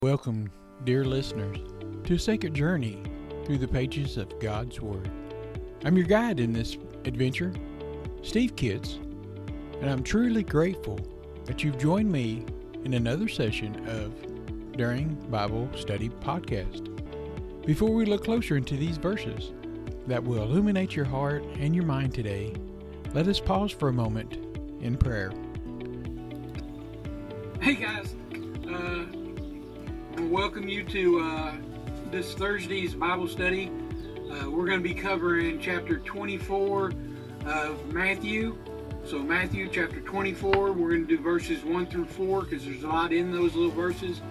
Welcome, dear listeners, to a sacred journey through the pages of God's Word. I'm your guide in this adventure, Steve Kitts, and I'm truly grateful that you've joined me in another session of During Bible Study Podcast. Before we look closer into these verses that will illuminate your heart and your mind today, let us pause for a moment in prayer. Hey guys, I welcome you to this Thursday's Bible study. We're going to be covering chapter 24 of Matthew. So Matthew chapter 24, we're going to do verses 1 through 4 because there's a lot in those little verses.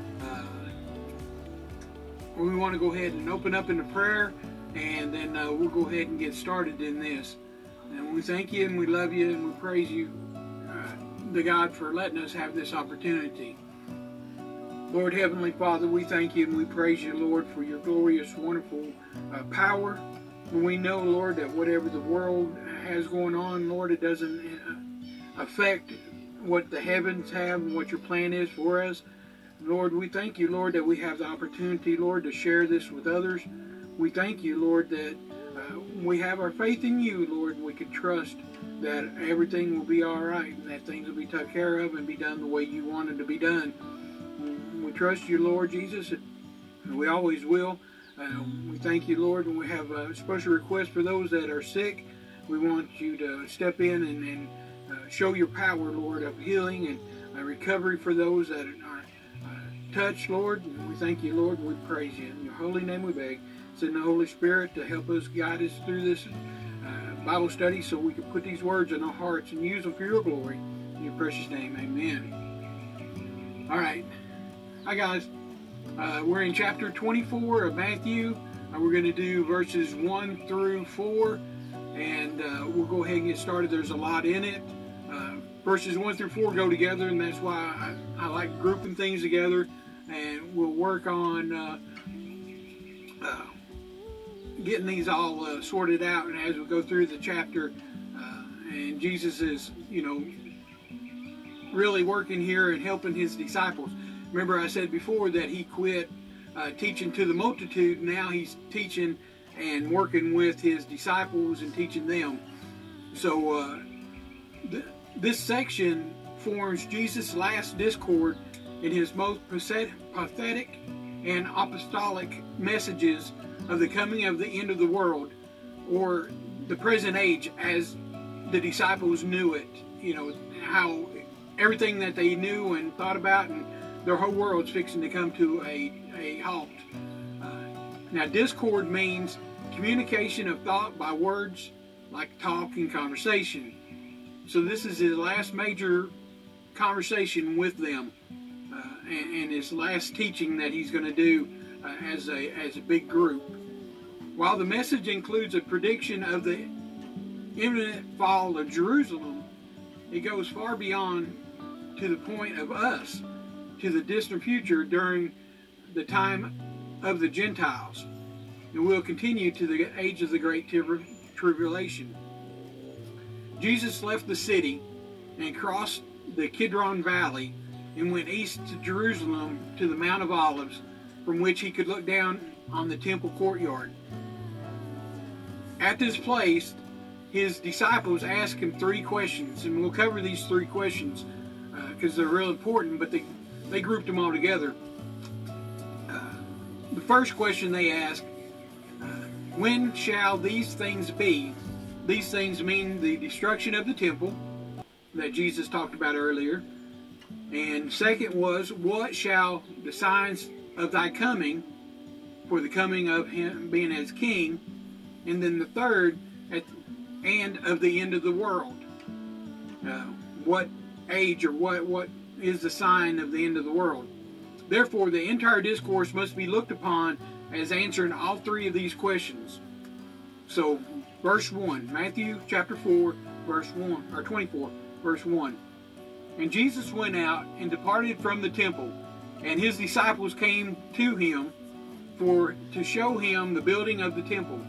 We want to go ahead and open up into prayer, and then we'll go ahead and get started in this. And we thank you and we love you and we praise you, to God, for letting us have this opportunity. Lord Heavenly Father, we thank you and we praise you, Lord, for your glorious, wonderful power. And we know, Lord, that whatever the world has going on, Lord, it doesn't affect what the heavens have and what your plan is for us. Lord, we thank you, Lord, that we have the opportunity, Lord, to share this with others. We thank you, Lord, that we have our faith in you, Lord. We can trust that everything will be all right and that things will be taken care of and be done the way you want it to be done. We trust you, Lord Jesus, and we always will. We thank you, Lord, and we have a special request for those that are sick. We want you to step in and show your power, Lord, of healing and recovery for those that are touched, Lord. And we thank you, Lord, and we praise you. In your holy name we beg. Send the Holy Spirit to help us, guide us through this Bible study so we can put these words in our hearts and use them for your glory. In your precious name, amen. All right. Hi, guys. We're in chapter 24 of Matthew. We're going to do verses 1 through 4, and we'll go ahead and get started. There's a lot in it. Verses 1 through 4 go together, and that's why I like grouping things together, and we'll work on getting these all sorted out, and as we go through the chapter, and Jesus is, really working here and helping his disciples. Remember I said before that he quit teaching to the multitude. Now he's teaching and working with his disciples and teaching them. So this section forms Jesus' last discourse in his most pathetic and apostolic messages of the coming of the end of the world, or the present age as the disciples knew it. How everything that they knew and thought about, and their whole world's fixing to come to a halt. Now, discord means communication of thought by words, like talk and conversation. So this is his last major conversation with them, and his last teaching that he's going to do as a big group. While the message includes a prediction of the imminent fall of Jerusalem, it goes far beyond to the point of us, to the distant future during the time of the Gentiles, and will continue to the age of the Great Tribulation. Jesus left the city and crossed the Kidron Valley and went east to Jerusalem to the Mount of Olives, from which he could look down on the temple courtyard. At this place, his disciples asked him 3 questions, and we'll cover these 3 questions because they're real important, but they grouped them all together. The first question they asked, when shall these things be? These things mean the destruction of the temple that Jesus talked about earlier. And second was, what shall the signs of thy coming, for the coming of him being as king? And then the third, and of the end of the world. What age or what is the sign of the end of the world? Therefore, the entire discourse must be looked upon as answering all 3 of these questions. So, verse 1, Matthew chapter 4, verse 1, or 24, verse 1. And Jesus went out and departed from the temple, and his disciples came to him to show him the building of the temple.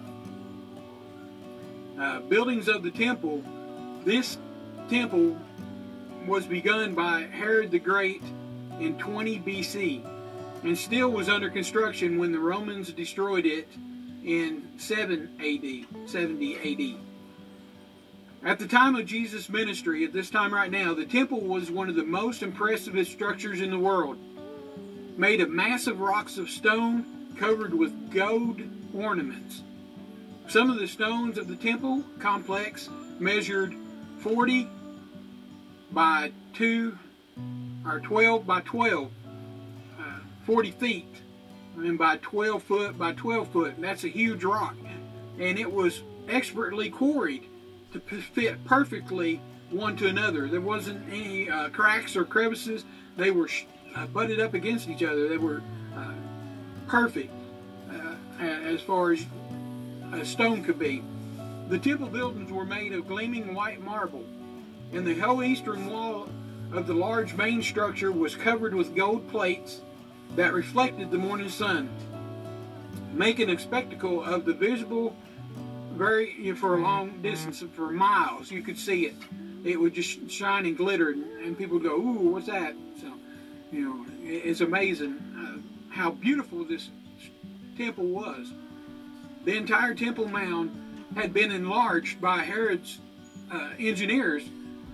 Buildings of the temple. This temple was begun by Herod the Great in 20 BC. and still was under construction when the Romans destroyed it in 70 AD. At the time of Jesus' ministry, at this time right now, the temple was one of the most impressive structures in the world, made of massive rocks of stone covered with gold ornaments. Some of the stones of the temple complex measured 40 by 2 or 12 by 12, 40 feet, and by 12 foot by 12 foot. And that's a huge rock, and it was expertly quarried to fit perfectly one to another. There wasn't any cracks or crevices. They were butted up against each other. They were perfect as far as a stone could be. The temple buildings were made of gleaming white marble, and the whole eastern wall of the large main structure was covered with gold plates that reflected the morning sun, making a spectacle of the visible for a long distance, for miles. You could see it. It would just shine and glitter, and people would go, "Ooh, what's that?" So, it's amazing how beautiful this temple was. The entire Temple Mount had been enlarged by Herod's engineers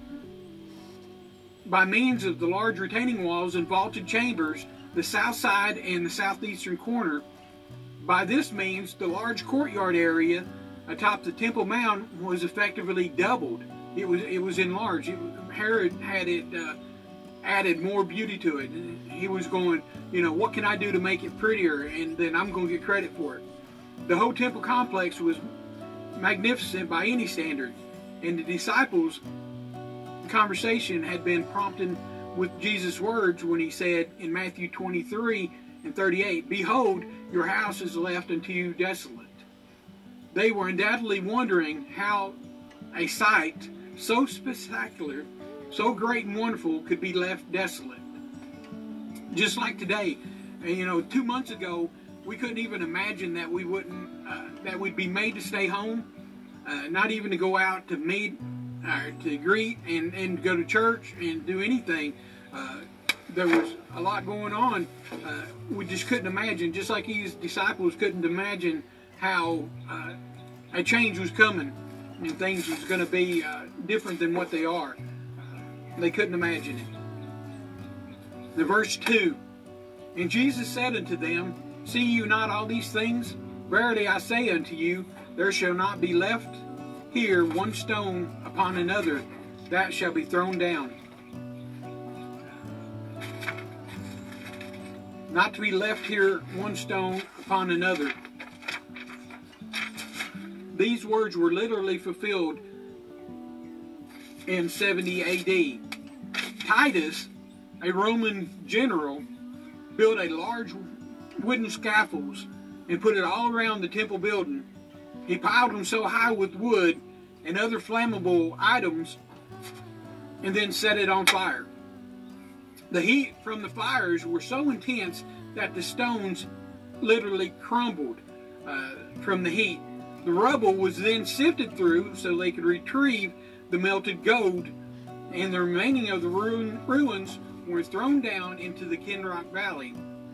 by means of the large retaining walls and vaulted chambers, the south side and the southeastern corner. By this means, the large courtyard area atop the Temple Mount was effectively doubled. It was enlarged. Herod had it added more beauty to it. He was going, what can I do to make it prettier, and then I'm going to get credit for it. The whole temple complex was magnificent by any standard, and the disciples' conversation had been prompted with Jesus' words when he said in Matthew 23 and 38, "Behold, your house is left unto you desolate." They were undoubtedly wondering how a sight so spectacular, so great and wonderful could be left desolate. Just like today, 2 months ago, we couldn't even imagine that that we'd be made to stay home, not even to go out to meet, to greet, and go to church and do anything. There was a lot going on. We just couldn't imagine, just like his disciples couldn't imagine how a change was coming and things was going to be different than what they are. They couldn't imagine it. The verse 2, "And Jesus said unto them, See you not all these things? Verily I say unto you, there shall not be left here one stone upon another that shall be thrown down." Not to be left here one stone upon another. These words were literally fulfilled in 70 AD. Titus, a Roman general, built a large wooden scaffolds and put it all around the temple building. He piled them so high with wood and other flammable items and then set it on fire. The heat from the fires were so intense that the stones literally crumbled from the heat. The rubble was then sifted through so they could retrieve the melted gold, and the remaining of the ruins were thrown down into the Kinrock Valley.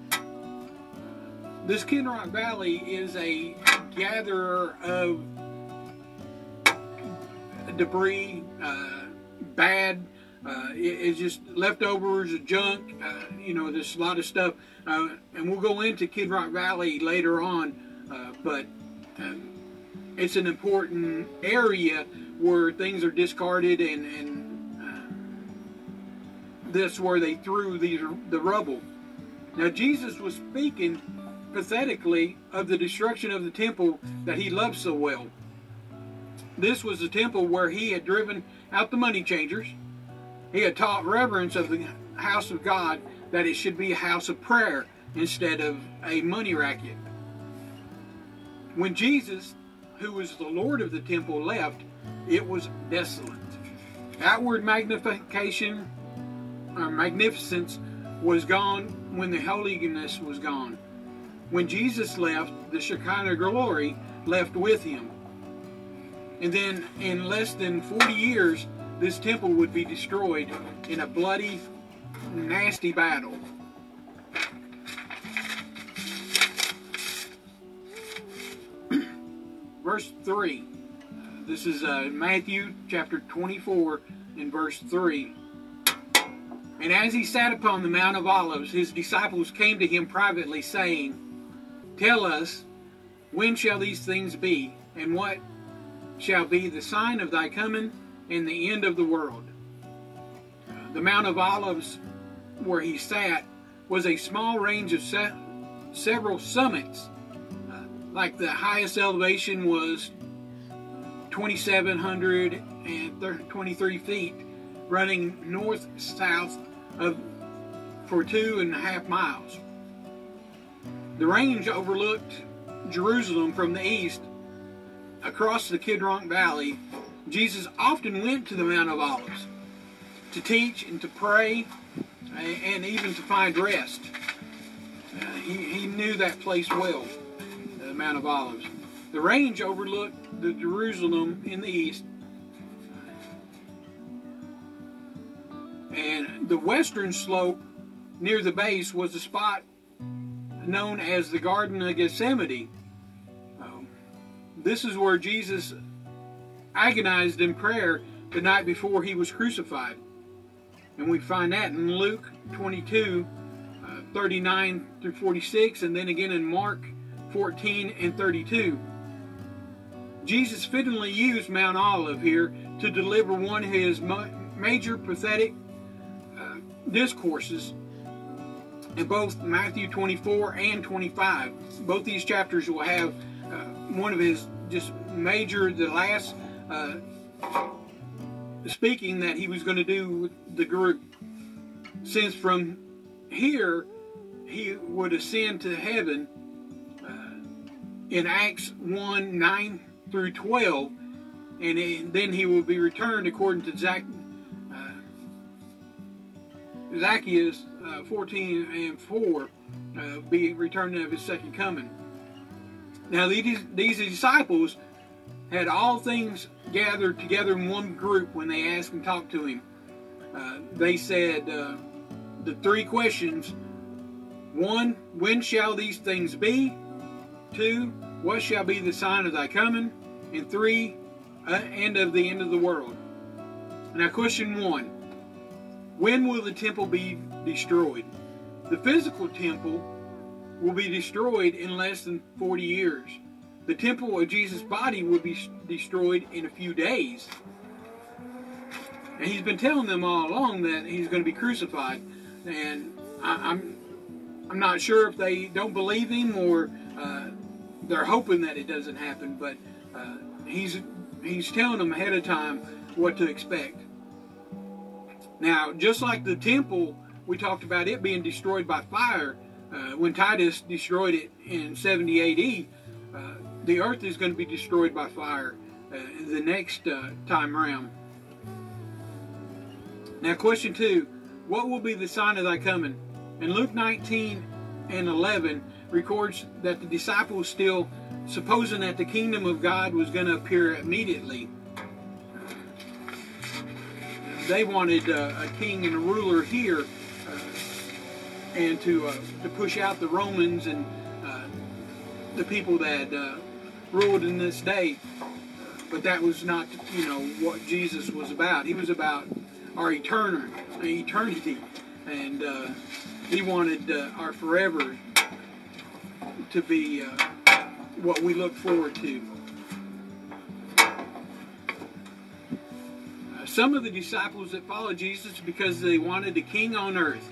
This Kinrock Valley is a gatherer of debris, it's just leftovers, junk, there's a lot of stuff. And we'll go into Kinrock Valley later on, but it's an important area where things are discarded, and that's where they threw the rubble. Now, Jesus was speaking pathetically of the destruction of the temple that he loved so well. This was the temple where he had driven out the money changers. He had taught reverence of the house of God, that it should be a house of prayer instead of a money racket. When Jesus, who was the Lord of the temple, left, it was desolate. Outward magnification or magnificence was gone when the holiness was gone. When Jesus left, the Shekinah glory left with him. And then in less than 40 years, this temple would be destroyed in a bloody, nasty battle. verse 3. This is Matthew chapter 24 and verse 3. And as he sat upon the Mount of Olives, his disciples came to him privately, saying, Tell us, when shall these things be, and what shall be the sign of thy coming and the end of the world? The Mount of Olives, where he sat, was a small range of several summits. Like the highest elevation was 2,723 feet, running north-south for 2.5 miles. The range overlooked Jerusalem from the east. Across the Kidron Valley, Jesus often went to the Mount of Olives to teach and to pray and even to find rest. He knew that place well, the Mount of Olives. The range overlooked the Jerusalem in the east, and the western slope near the base was a spot known as the Garden of Gethsemane. This is where Jesus agonized in prayer the night before he was crucified. And we find that in Luke 22, 39 through 46, and then again in Mark 14 and 32. Jesus fittingly used Mount Olive here to deliver one of his major prophetic discourses in both Matthew 24 and 25. Both these chapters will have one of his just major, the last speaking that he was going to do with the group. Since from here he would ascend to heaven in Acts 1, 9 through 12, and then he will be returned according to Zacchaeus 14 and 4, be returned of his second coming. Now these disciples had all things gathered together in one group when they asked and talked to him. They said the three questions: 1, when shall these things be? 2, what shall be the sign of thy coming? And 3, end of the world. Now question 1, when will the temple be destroyed? The physical temple will be destroyed in less than 40 years. The temple of Jesus' body will be destroyed in a few days. And he's been telling them all along that he's going to be crucified. And I'm not sure if they don't believe him or they're hoping that it doesn't happen. But he's telling them ahead of time what to expect. Now, just like the temple, we talked about it being destroyed by fire when Titus destroyed it in 70 A.D., the earth is going to be destroyed by fire the next time around. Now, question 2, what will be the sign of thy coming? And Luke 19 and 11 records that the disciples still supposing that the kingdom of God was going to appear immediately. They wanted a king and a ruler here, and to push out the Romans and the people that ruled in this day. But that was not, what Jesus was about. He was about our eternity, and he wanted our forever to be what we look forward to. Some of the disciples that followed Jesus because they wanted a king on earth.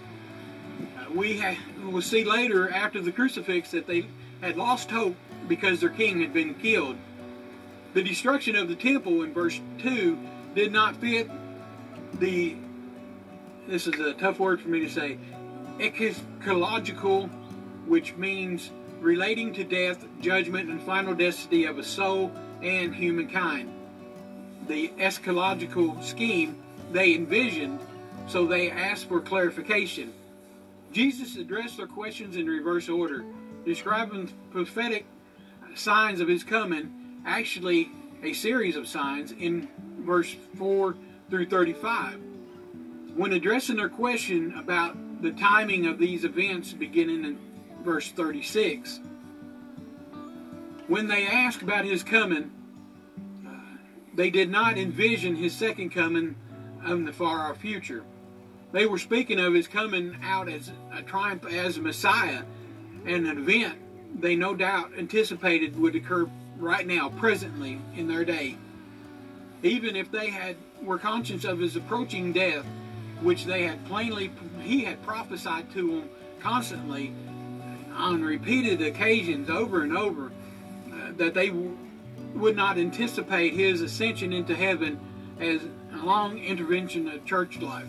We'll see later after the crucifix that they had lost hope because their king had been killed. The destruction of the temple in verse 2 did not fit this is a tough word for me to say, eschatological, which means relating to death, judgment, and final destiny of a soul and humankind. The eschatological scheme they envisioned, so they asked for clarification. Jesus addressed their questions in reverse order, describing prophetic signs of his coming, actually a series of signs in verse 4 through 35. When addressing their question about the timing of these events beginning in verse 36, When they asked about his coming, they did not envision his second coming in the far future. They were speaking of his coming out as a triumph as a Messiah, and an event they no doubt anticipated would occur right now, presently in their day. Even if they were conscious of his approaching death, which he had prophesied to them constantly on repeated occasions over and over, that they would not anticipate his ascension into heaven as a long intervention of church life.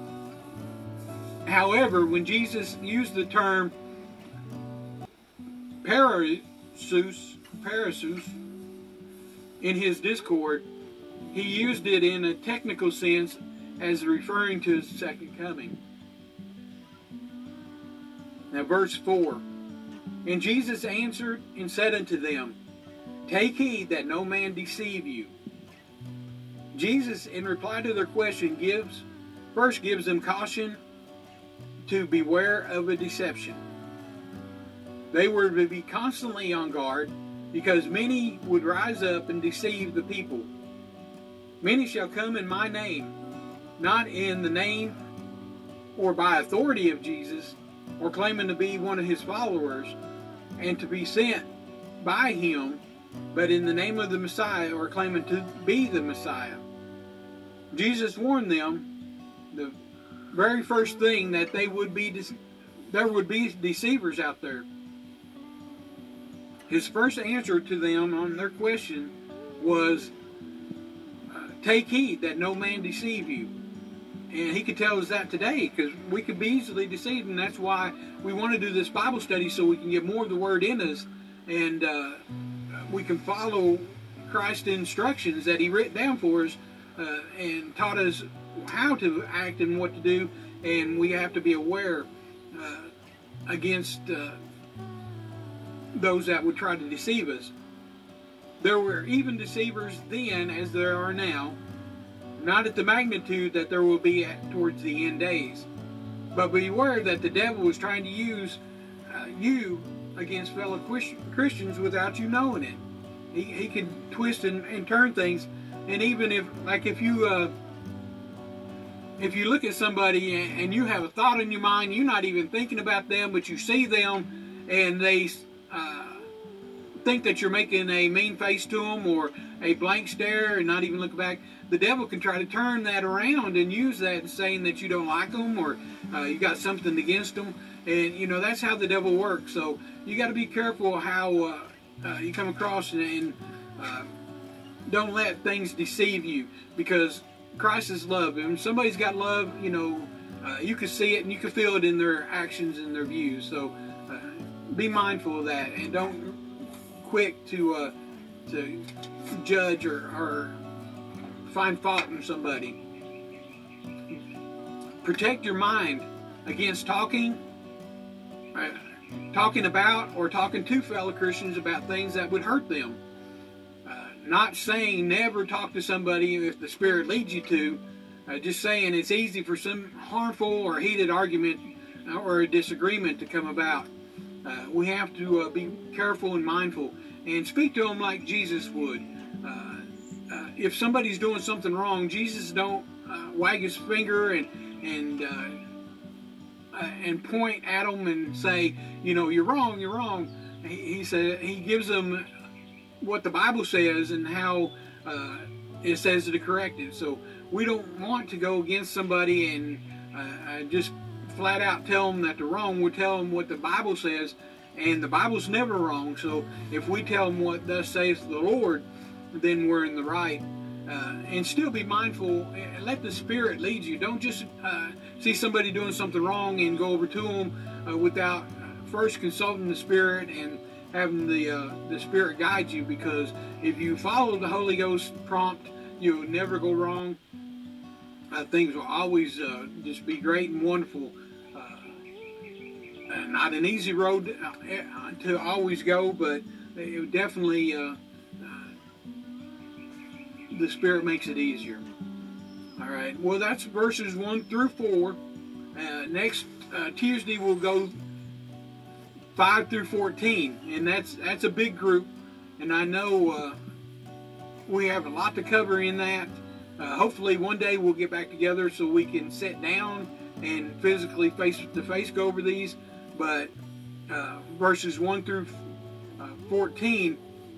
However, when Jesus used the term parousia in his discourse, he used it in a technical sense as referring to his second coming. Now, verse 4. And Jesus answered and said unto them, Take heed that no man deceive you. Jesus, in reply to their question, first gives them caution to beware of a deception. They were to be constantly on guard, because many would rise up and deceive the people. Many shall come in my name, not in the name or by authority of Jesus, or claiming to be one of his followers and to be sent by him, but in the name of the Messiah, or claiming to be the Messiah. Jesus warned them the very first thing that there would be deceivers out there. His first answer to them on their question was, take heed that no man deceive you. And he could tell us that today, because we could be easily deceived, and that's why we want to do this Bible study, so we can get more of the Word in us, and we can follow Christ's instructions that he written down for us, and taught us how to act and what to do, and we have to be aware against those that would try to deceive us. There were even deceivers then as there are now, not at the magnitude that there will be towards the end days. But beware that the devil is trying to use you against fellow Christians without you knowing it. He can twist and turn things, and even if you look at somebody and you have a thought in your mind, you're not even thinking about them, but you see them and they think that you're making a mean face to them or a blank stare and not even look back, the devil can try to turn that around and use that, saying that you don't like them or you got something against them. And that's how the devil works. So you got to be careful how you come across, and don't let things deceive you, because Christ is love. And when somebody's got love, you can see it and you can feel it in their actions and their views. So be mindful of that, and don't quick to judge or find fault in somebody. Protect your mind against talking about or talking to fellow Christians about things that would hurt them. Not saying never talk to somebody if the Spirit leads you to. Just saying it's easy for some harmful or heated argument or a disagreement to come about. We have to be careful and mindful and speak to them like Jesus would. If somebody's doing something wrong, Jesus don't wag his finger and point at them and say, you're wrong, you're wrong. He said he gives them what the Bible says and how it says to correct it. So we don't want to go against somebody and just flat out tell them that they're wrong. We tell them what the Bible says, and the Bible's never wrong. So if we tell them what thus saith the Lord, then we're in the right. And still be mindful. Let the Spirit lead you. Don't just see somebody doing something wrong and go over to them without first consulting the Spirit and having the Spirit guide you. Because if you follow the Holy Ghost prompt, you'll never go wrong. Things will always just be great and wonderful. Not an easy road to always go, but it definitely the Spirit makes it easier. All right. Well, that's verses 1 through 4. Next Tuesday we'll go 5 through 14, and that's a big group. And I know we have a lot to cover in that. Hopefully one day we'll get back together so we can sit down and physically face-to-face go over these. But verses 1 through 14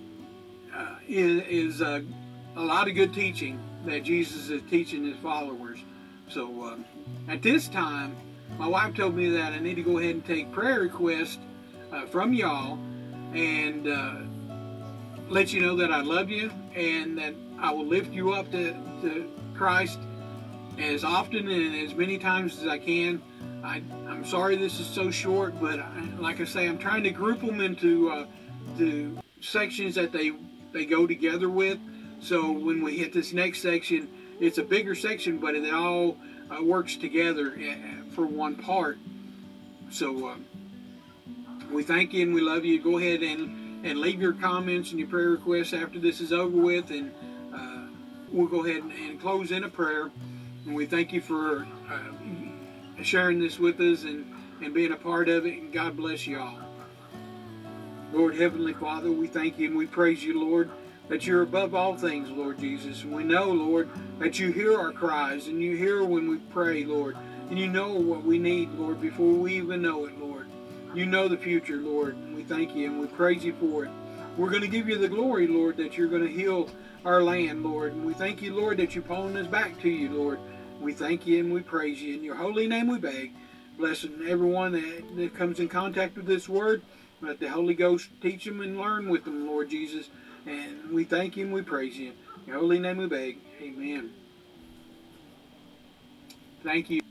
is a lot of good teaching that Jesus is teaching his followers. So at this time, my wife told me that I need to go ahead and take prayer requests from y'all and let you know that I love you and that I will lift you up to Christ as often and as many times as I can. I'm sorry this is so short, but like I say, I'm trying to group them into sections that they go together with. So when we hit this next section, it's a bigger section, but it all works together for one part. So we thank you and we love you. Go ahead and leave your comments and your prayer requests after this is over with, and we'll go ahead and close in a prayer. And we thank you for sharing this with us and being a part of it, and God bless you all. Lord, Heavenly Father, we thank you and we praise you, Lord, that you're above all things, Lord Jesus. And we know, Lord, that you hear our cries and you hear when we pray, Lord. And you know what we need, Lord, before we even know it, Lord. You know the future, Lord. And we thank you and we praise you for it. We're going to give you the glory, Lord, that you're going to heal our land, Lord. And we thank you, Lord, that you're pulling us back to you, Lord. We thank you and we praise you. In your holy name we beg. Blessing everyone that comes in contact with this word. Let the Holy Ghost teach them and learn with them, Lord Jesus. And we thank you and we praise you. In your holy name we beg. Amen. Thank you.